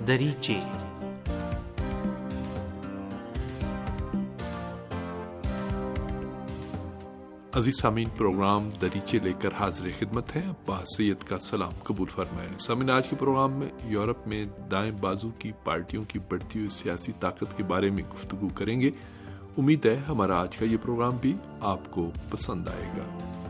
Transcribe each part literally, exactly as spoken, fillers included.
دریچے۔ عزیز سامعین، پروگرام دریچے لے کر حاضر خدمت ہے۔ عباس سید کا سلام قبول فرمائیں۔ سامعین، آج کے پروگرام میں یورپ میں دائیں بازو کی پارٹیوں کی بڑھتی ہوئی سیاسی طاقت کے بارے میں گفتگو کریں گے۔ امید ہے ہمارا آج کا یہ پروگرام بھی آپ کو پسند آئے گا۔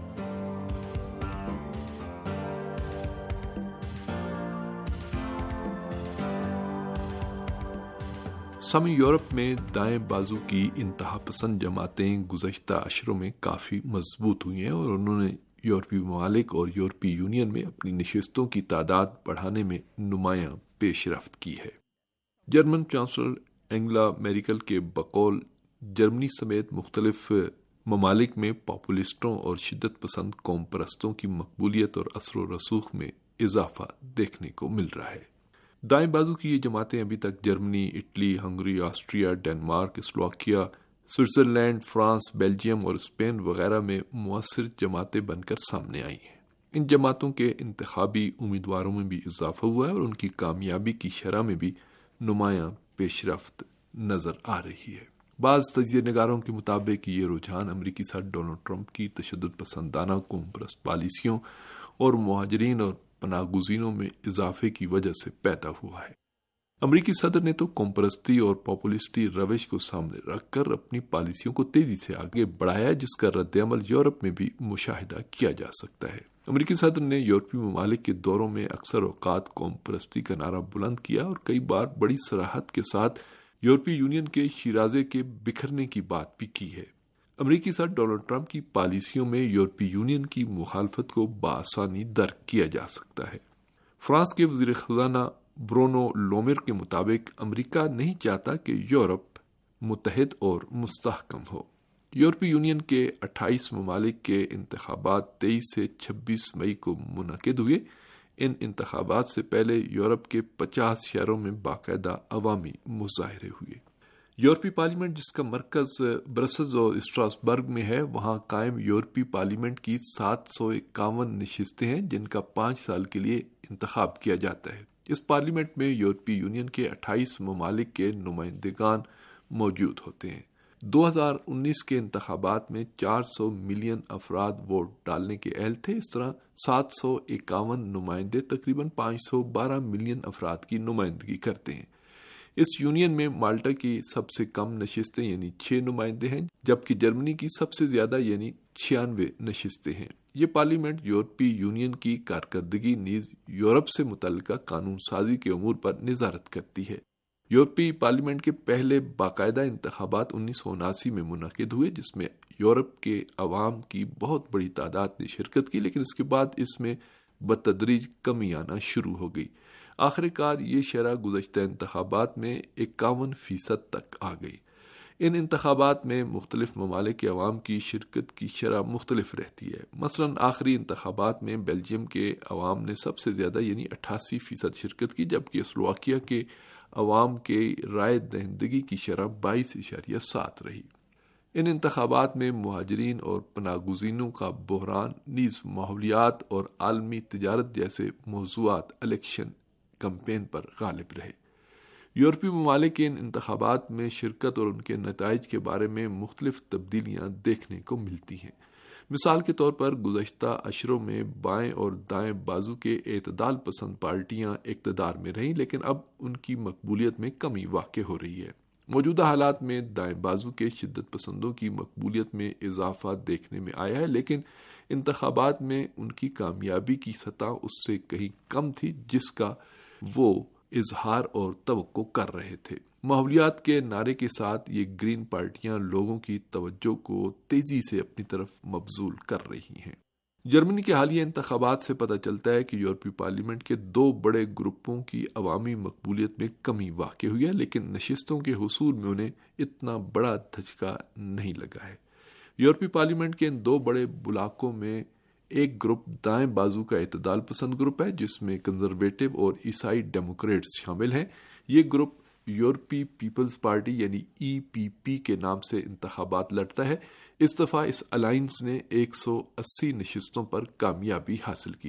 سامعین، یورپ میں دائیں بازو کی انتہا پسند جماعتیں گزشتہ عشروں میں کافی مضبوط ہوئی ہیں اور انہوں نے یورپی ممالک اور یورپی یونین میں اپنی نشستوں کی تعداد بڑھانے میں نمایاں پیش رفت کی ہے۔ جرمن چانسلر انگلا میرکل کے بقول جرمنی سمیت مختلف ممالک میں پاپولسٹوں اور شدت پسند قوم پرستوں کی مقبولیت اور اثر و رسوخ میں اضافہ دیکھنے کو مل رہا ہے۔ دائیں بازو کی یہ جماعتیں ابھی تک Germany, Italy, Hungary, Austria, Denmark, Slovakia, Switzerland, France, Belgium اور اسپین وغیرہ میں مؤثر جماعتیں بن کر سامنے آئی ہیں۔ ان جماعتوں کے انتخابی امیدواروں میں بھی اضافہ ہوا ہے اور ان کی کامیابی کی شرح میں بھی نمایاں پیش رفت نظر آ رہی ہے۔ بعض تجزیہ نگاروں کے مطابق یہ رجحان امریکی صدر ڈونلڈ ٹرمپ کی تشدد پسندانہ قوم پرست پالیسیوں اور مہاجرین اور پناہ گزینوں میں اضافے کی وجہ سے پیدا ہوا ہے۔ امریکی صدر نے تو قوم پرستی اور پاپولسٹی روش کو سامنے رکھ کر اپنی پالیسیوں کو تیزی سے آگے بڑھایا، جس کا رد عمل یورپ میں بھی مشاہدہ کیا جا سکتا ہے۔ امریکی صدر نے یورپی ممالک کے دوروں میں اکثر اوقات قوم پرستی کا نعرہ بلند کیا اور کئی بار بڑی صراحت کے ساتھ یورپی یونین کے شیرازے کے بکھرنے کی بات بھی کی ہے۔ امریکی صدر ڈونلڈ ٹرمپ کی پالیسیوں میں یورپی یونین کی مخالفت کو بآسانی درک کیا جا سکتا ہے۔ فرانس کے وزیر خزانہ برونو لومر کے مطابق امریکہ نہیں چاہتا کہ یورپ متحد اور مستحکم ہو۔ یورپی یونین کے اٹھائیس ممالک کے انتخابات تیئیس سے چھبیس مئی کو منعقد ہوئے۔ ان انتخابات سے پہلے یورپ کے پچاس شہروں میں باقاعدہ عوامی مظاہرے ہوئے۔ یورپی پارلیمنٹ، جس کا مرکز برسلز اور اسٹراسبرگ میں ہے، وہاں قائم یورپی پارلیمنٹ کی سات سو اکاون نشستیں ہیں جن کا پانچ سال کے لیے انتخاب کیا جاتا ہے۔ اس پارلیمنٹ میں یورپی یونین کے اٹھائیس ممالک کے نمائندگان موجود ہوتے ہیں۔ دو ہزار انیس کے انتخابات میں چار سو ملین افراد ووٹ ڈالنے کے اہل تھے۔ اس طرح سات سو اکاون نمائندے تقریباً پانچ سو بارہ ملین افراد کی نمائندگی کرتے ہیں۔ اس یونین میں مالٹا کی سب سے کم نشستیں یعنی چھ نمائندے ہیں، جبکہ جرمنی کی سب سے زیادہ یعنی چھیانوے نشستیں ہیں۔ یہ پارلیمنٹ یورپی یونین کی کارکردگی نیز یورپ سے متعلقہ قانون سازی کے امور پر نظارت کرتی ہے۔ یورپی پارلیمنٹ کے پہلے باقاعدہ انتخابات انیس سو اناسی میں منعقد ہوئے، جس میں یورپ کے عوام کی بہت بڑی تعداد نے شرکت کی، لیکن اس کے بعد اس میں بتدریج کمی آنا شروع ہو گئی۔ آخر کار یہ شرح گزشتہ انتخابات میں اکاون فیصد تک آ گئی۔ ان انتخابات میں مختلف ممالک کے عوام کی شرکت کی شرح مختلف رہتی ہے۔ مثلاً آخری انتخابات میں بیلجیم کے عوام نے سب سے زیادہ یعنی اٹھاسی فیصد شرکت کی، جبکہ سلوواکیہ کے عوام کے رائے دہندگی کی شرح بائیس اشاریہ سات رہی۔ ان انتخابات میں مہاجرین اور پناہ گزینوں کا بحران نیز ماحولیات اور عالمی تجارت جیسے موضوعات الیکشن کمپین پر غالب رہے۔ یورپی ممالک کے ان انتخابات میں شرکت اور ان کے نتائج کے بارے میں مختلف تبدیلیاں دیکھنے کو ملتی ہیں۔ مثال کے طور پر گزشتہ عشروں میں بائیں اور دائیں بازو کے اعتدال پسند پارٹیاں اقتدار میں رہیں، لیکن اب ان کی مقبولیت میں کمی واقع ہو رہی ہے۔ موجودہ حالات میں دائیں بازو کے شدت پسندوں کی مقبولیت میں اضافہ دیکھنے میں آیا ہے، لیکن انتخابات میں ان کی کامیابی کی سطح اس سے کہیں کم تھی جس کا وہ اظہار اور توقع کر رہے تھے۔ ماحولیات کے نعرے کے ساتھ یہ گرین پارٹیاں لوگوں کی توجہ کو تیزی سے اپنی طرف مبذول کر رہی ہیں۔ جرمنی کے حالیہ انتخابات سے پتہ چلتا ہے کہ یورپی پارلیمنٹ کے دو بڑے گروپوں کی عوامی مقبولیت میں کمی واقع ہوئی ہے، لیکن نشستوں کے حصول میں انہیں اتنا بڑا دھچکا نہیں لگا ہے۔ یورپی پارلیمنٹ کے ان دو بڑے بلاکوں میں ایک گروپ دائیں بازو کا اعتدال پسند گروپ ہے، جس میں کنزرویٹو اور عیسائی ڈیموکریٹس شامل ہیں۔ یہ گروپ یورپی پیپلز پارٹی یعنی ای پی پی کے نام سے انتخابات لڑتا ہے۔ اس دفعہ اس الائنس نے ایک سو اسی نشستوں پر کامیابی حاصل کی۔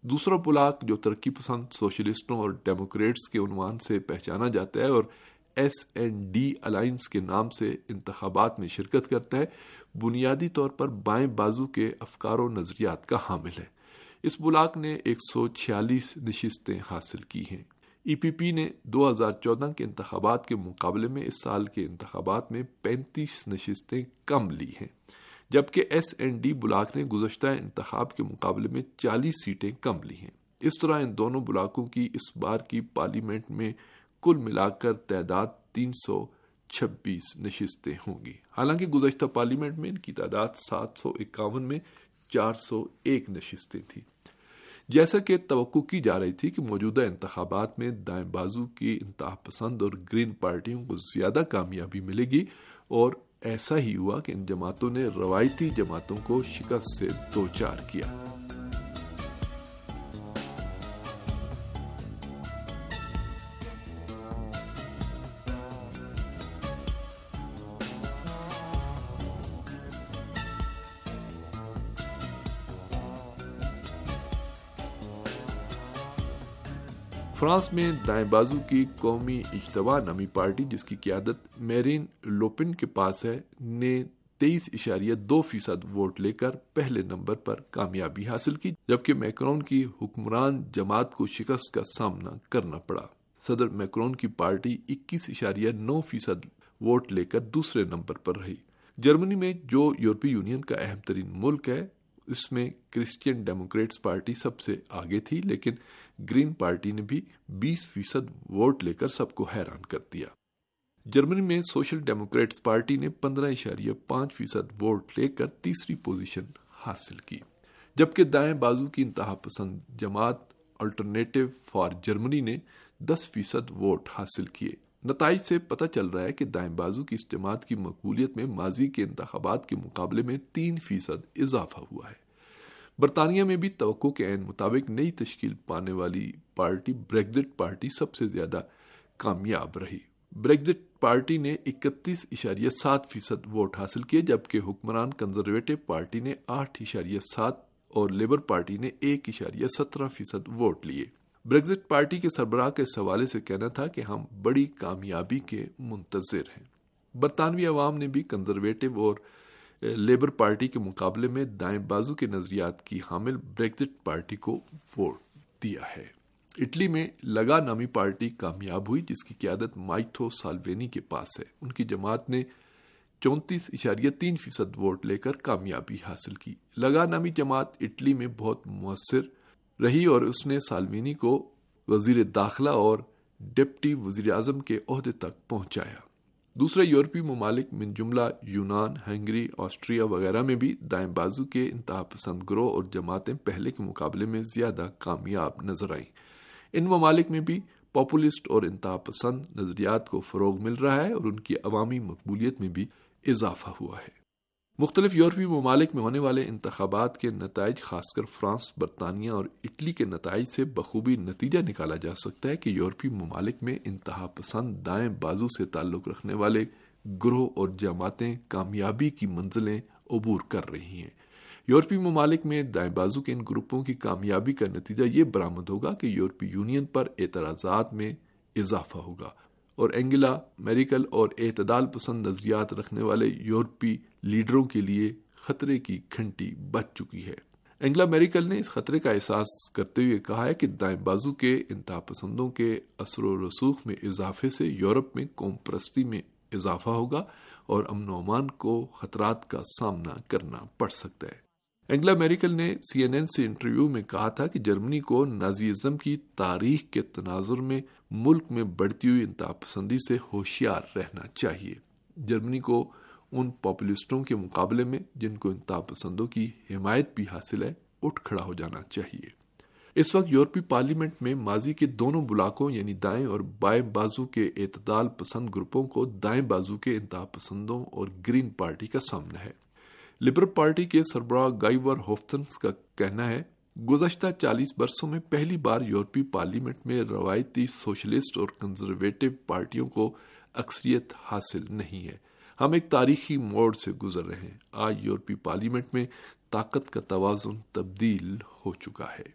دوسرا بلاک جو ترقی پسند سوشلسٹوں اور ڈیموکریٹس کے عنوان سے پہچانا جاتا ہے اور ایس این ڈی الائنس کے نام سے انتخابات میں شرکت کرتا ہے، بنیادی طور پر بائیں بازو کے افکار و نظریات کا حامل ہے۔ اس بلاک نے ایک سو چھیالیس نشستیں حاصل کی ہیں۔ ای پی پی نے دو ہزار چودہ کے انتخابات کے مقابلے میں اس سال کے انتخابات میں پینتیس نشستیں کم لی ہیں، جبکہ ایس این ڈی بلاک نے گزشتہ انتخاب کے مقابلے میں چالیس سیٹیں کم لی ہیں۔ اس طرح ان دونوں بلاکوں کی اس بار کی پارلیمنٹ میں کل ملا کر تعداد تین سو چھبیس نشستیں ہوں گی، حالانکہ گزشتہ پارلیمنٹ میں ان کی تعداد سات سو اکاون میں چار سو ایک نشستیں تھیں۔ جیسا کہ توقع کی جا رہی تھی کہ موجودہ انتخابات میں دائیں بازو کی انتہا پسند اور گرین پارٹیوں کو زیادہ کامیابی ملے گی، اور ایسا ہی ہوا کہ ان جماعتوں نے روایتی جماعتوں کو شکست سے دوچار کیا۔ فرانس میں دائیں بازو کی قومی اجتماع نامی پارٹی، جس کی قیادت میرین لوپن کے پاس ہے، نے تیئیس اشاریہ دو فیصد ووٹ لے کر پہلے نمبر پر کامیابی حاصل کی، جبکہ میکرون کی حکمران جماعت کو شکست کا سامنا کرنا پڑا۔ صدر میکرون کی پارٹی اکیس اشاریہ نو فیصد ووٹ لے کر دوسرے نمبر پر رہی۔ جرمنی میں، جو یورپی یونین کا اہم ترین ملک ہے، اس میں کرسچین ڈیموکریٹس پارٹی سب سے آگے تھی، لیکن گرین پارٹی نے بھی بیس فیصد ووٹ لے کر سب کو حیران کر دیا۔ جرمنی میں سوشل ڈیموکریٹس پارٹی نے پندرہ اشاریہ پانچ فیصد ووٹ لے کر تیسری پوزیشن حاصل کی، جبکہ دائیں بازو کی انتہا پسند جماعت آلٹرنیٹو فار جرمنی نے دس فیصد ووٹ حاصل کیے۔ نتائج سے پتہ چل رہا ہے کہ دائیں بازو کی اس جماعت کی مقبولیت میں ماضی کے انتخابات کے مقابلے میں تین فیصد اضافہ ہوا ہے۔ برطانیہ میں بھی توقع کے عین مطابق نئی تشکیل پانے والی پارٹی بریگزٹ پارٹی سب سے زیادہ کامیاب رہی۔ بریگزٹ پارٹی نے اکتیس اشاریہ سات فیصد ووٹ حاصل کیے، جبکہ حکمران کنزرویٹو پارٹی نے آٹھ اشاریہ سات اور لیبر پارٹی نے ایک اشاریہ سترہ فیصد ووٹ لیے۔ بریگزٹ پارٹی کے سربراہ کے اس حوالے سے کہنا تھا کہ ہم بڑی کامیابی کے منتظر ہیں۔ برطانوی عوام نے بھی کنزرویٹو اور لیبر پارٹی کے مقابلے میں دائیں بازو کے نظریات کی حامل بریگزٹ پارٹی کو ووٹ دیا ہے۔ اٹلی میں لگا نامی پارٹی کامیاب ہوئی، جس کی قیادت مائٹو سالوینی کے پاس ہے۔ ان کی جماعت نے چونتیس اشاریہ تین فیصد ووٹ لے کر کامیابی حاصل کی۔ لگا نامی جماعت اٹلی میں بہت مؤثر رہی اور اس نے سالوینی کو وزیر داخلہ اور ڈپٹی وزیر اعظم کے عہدے تک پہنچایا۔ دوسرے یورپی ممالک من جملہ یونان، ہنگری، آسٹریا وغیرہ میں بھی دائیں بازو کے انتہا پسند گروہ اور جماعتیں پہلے کے مقابلے میں زیادہ کامیاب نظر آئیں۔ ان ممالک میں بھی پاپولسٹ اور انتہا پسند نظریات کو فروغ مل رہا ہے اور ان کی عوامی مقبولیت میں بھی اضافہ ہوا ہے۔ مختلف یورپی ممالک میں ہونے والے انتخابات کے نتائج، خاص کر فرانس، برطانیہ اور اٹلی کے نتائج سے بخوبی نتیجہ نکالا جا سکتا ہے کہ یورپی ممالک میں انتہا پسند دائیں بازو سے تعلق رکھنے والے گروہ اور جماعتیں کامیابی کی منزلیں عبور کر رہی ہیں۔ یورپی ممالک میں دائیں بازو کے ان گروپوں کی کامیابی کا نتیجہ یہ برآمد ہوگا کہ یورپی یونین پر اعتراضات میں اضافہ ہوگا اور انگیلا میرکل اور اعتدال پسند نظریات رکھنے والے یورپی لیڈروں کے لیے خطرے کی گھنٹی بج چکی ہے۔ انگیلا میرکل نے اس خطرے کا احساس کرتے ہوئے کہا ہے کہ دائیں بازو کے انتہا پسندوں کے اثر و رسوخ میں اضافے سے یورپ میں قوم پرستی میں اضافہ ہوگا اور امن و امان کو خطرات کا سامنا کرنا پڑ سکتا ہے۔ انگیلا میرکل نے سی این این سے انٹرویو میں کہا تھا کہ جرمنی کو نازیزم کی تاریخ کے تناظر میں ملک میں بڑھتی ہوئی انتہا پسندی سے ہوشیار رہنا چاہیے۔ جرمنی کو ان پاپولسٹوں کے مقابلے میں جن کو انتہا پسندوں کی حمایت بھی حاصل ہے اٹھ کھڑا ہو جانا چاہیے۔ اس وقت یورپی پارلیمنٹ میں ماضی کے دونوں بلاکوں یعنی دائیں اور بائیں بازو کے اعتدال پسند گروپوں کو دائیں بازو کے انتہا پسندوں اور گرین پارٹی کا سامنا ہے۔ لبرل پارٹی کے سربراہ گائی ور ہوفسٹنگس کا کہنا ہے، گزشتہ چالیس برسوں میں پہلی بار یورپی پارلیمنٹ میں روایتی سوشلسٹ اور کنزرویٹو پارٹیوں کو اکثریت حاصل نہیں ہے۔ ہم ایک تاریخی موڑ سے گزر رہے ہیں۔ آج یورپی پارلیمنٹ میں طاقت کا توازن تبدیل ہو چکا ہے۔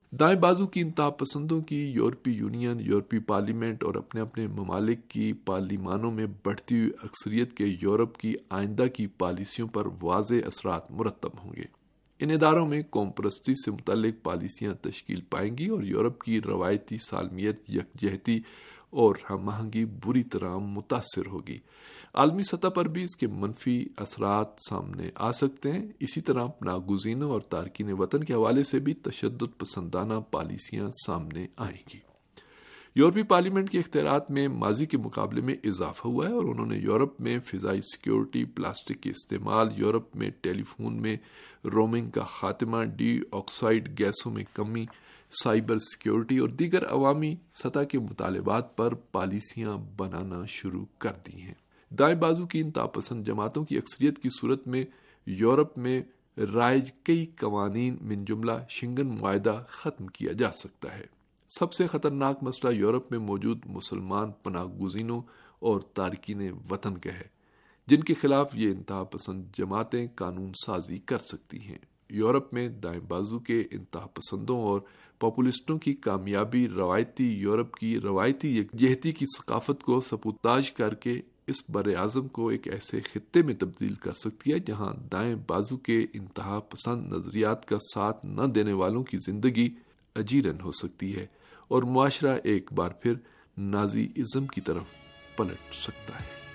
دائیں بازو کی انتہا پسندوں کی یورپی یونین، یورپی پارلیمنٹ اور اپنے اپنے ممالک کی پارلیمانوں میں بڑھتی ہوئی اکثریت کے یورپ کی آئندہ کی پالیسیوں پر واضح اثرات مرتب ہوں گے۔ ان اداروں میں قوم پرستی سے متعلق پالیسیاں تشکیل پائیں گی اور یورپ کی روایتی سالمیت، یکجہتی اور ہم آہنگی بری طرح متاثر ہوگی۔ عالمی سطح پر بھی اس کے منفی اثرات سامنے آ سکتے ہیں۔ اسی طرح ناگزینوں اور تارکین وطن کے حوالے سے بھی تشدد پسندانہ پالیسیاں سامنے آئیں گی۔ یورپی پارلیمنٹ کے اختیارات میں ماضی کے مقابلے میں اضافہ ہوا ہے اور انہوں نے یورپ میں فضائی سیکیورٹی، پلاسٹک کے استعمال، یورپ میں ٹیلی فون میں رومنگ کا خاتمہ، ڈی آکسائڈ گیسوں میں کمی، سائبر سیکیورٹی اور دیگر عوامی سطح کے مطالبات پر پالیسیاں بنانا شروع کر دی ہیں۔ دائیں بازو کی انتہا پسند جماعتوں کی اکثریت کی صورت میں یورپ میں رائج کئی قوانین من جملہ شنگن معاہدہ ختم کیا جا سکتا ہے۔ سب سے خطرناک مسئلہ یورپ میں موجود مسلمان پناہ گزینوں اور تارکین وطن کا ہے، جن کے خلاف یہ انتہا پسند جماعتیں قانون سازی کر سکتی ہیں۔ یورپ میں دائیں بازو کے انتہا پسندوں اور پاپولسٹوں کی کامیابی روایتی یورپ کی روایتی یکجہتی کی ثقافت کو سبوتاژ کر کے اس بر اعظم کو ایک ایسے خطے میں تبدیل کر سکتی ہے جہاں دائیں بازو کے انتہا پسند نظریات کا ساتھ نہ دینے والوں کی زندگی اجیرن ہو سکتی ہے اور معاشرہ ایک بار پھر نازی ازم کی طرف پلٹ سکتا ہے۔